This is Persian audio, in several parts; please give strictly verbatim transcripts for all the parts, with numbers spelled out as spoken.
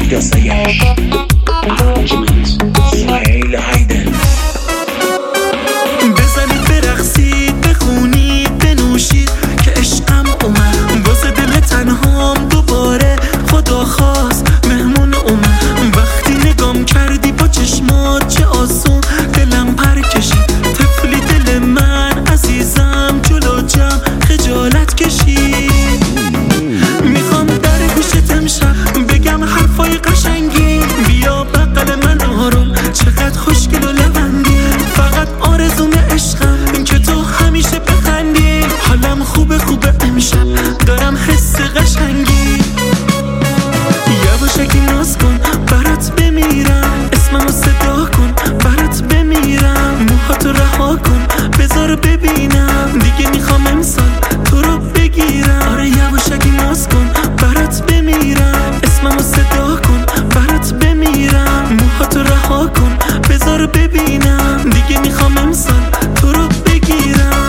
احداثيش Arrangements سهيل هایدن بزنید برقصید بخونید بنوشید که عشقم اومد واسه دل تنهام دوباره خدا خواست مهمون اومد وقتی نگام کردی با چشمات چه آسون دلم پر کشید طفلی دل من عزیزم جلو جمع خجالت کشید میخوام در گوشت امشب بگم حرفای قشنگی بیا بغل من آروم چقدر خوشگل و لبندی فقط آرزوم عشقم که تو همیشه بخندی حالم خوبه خوبه امشب دارم حس قشنگی یواشکی ناز کن برات بمیرم اسممو صدا کن برات بمیرم موهاتو رها کن بذار ببینم دیگه میخوام امسال تو رو بگیرم آره یواشکی ناز کن برات بمیرم اسممو صدا کن برات بمیرم موهاتو رها کن بذار ببینم دیگه میخوام امسال تو رو بگیرم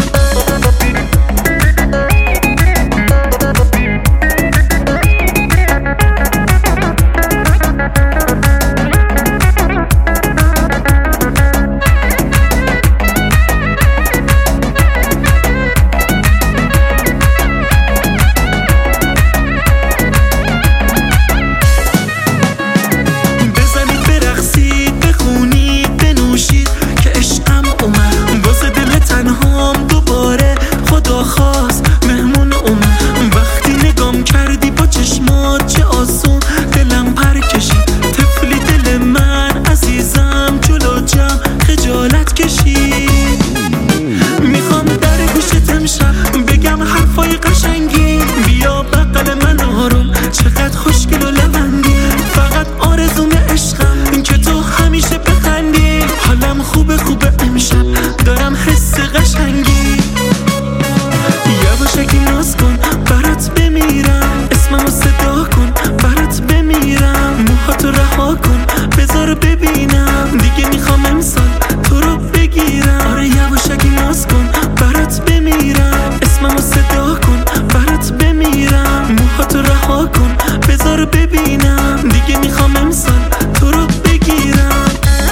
میخوام در گوشت امشب بگم حرفای قشنگی بیا بغل من آروم چقدر خوشگل و لبندی فقط آرزوم عشقم که تو همیشه بخندی حالم خوبه خوبه امشب دارم حس قشنگی یواشکی ناز کن برات بمیرم اسممو صدا کن برات بمیرم موهاتو رها کن بذار ببینم دیگه میخوام امسال تو رو بگیرم آره یواشکی ناز کن برات بمیرم اسممو صدا کن برات بمیرم موهاتو رها کن بذار ببینم دیگه میخوام امسال تو رو بگیرم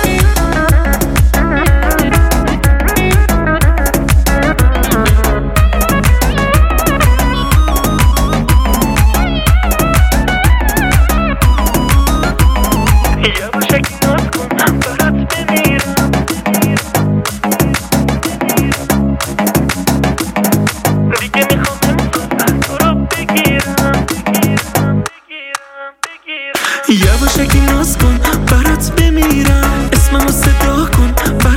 یواشکی ناز کن برات بمیرم دیگه میخوام امسال تو رو بگیرم یواشکی ناز کن برات بمیرم اسممو صدا کن